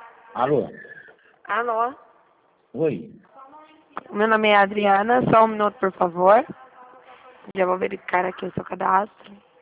Alô? Alô? Oi? Meu nome é Adriana, só um minuto, por favor. Já vou verificar aqui o seu cadastro.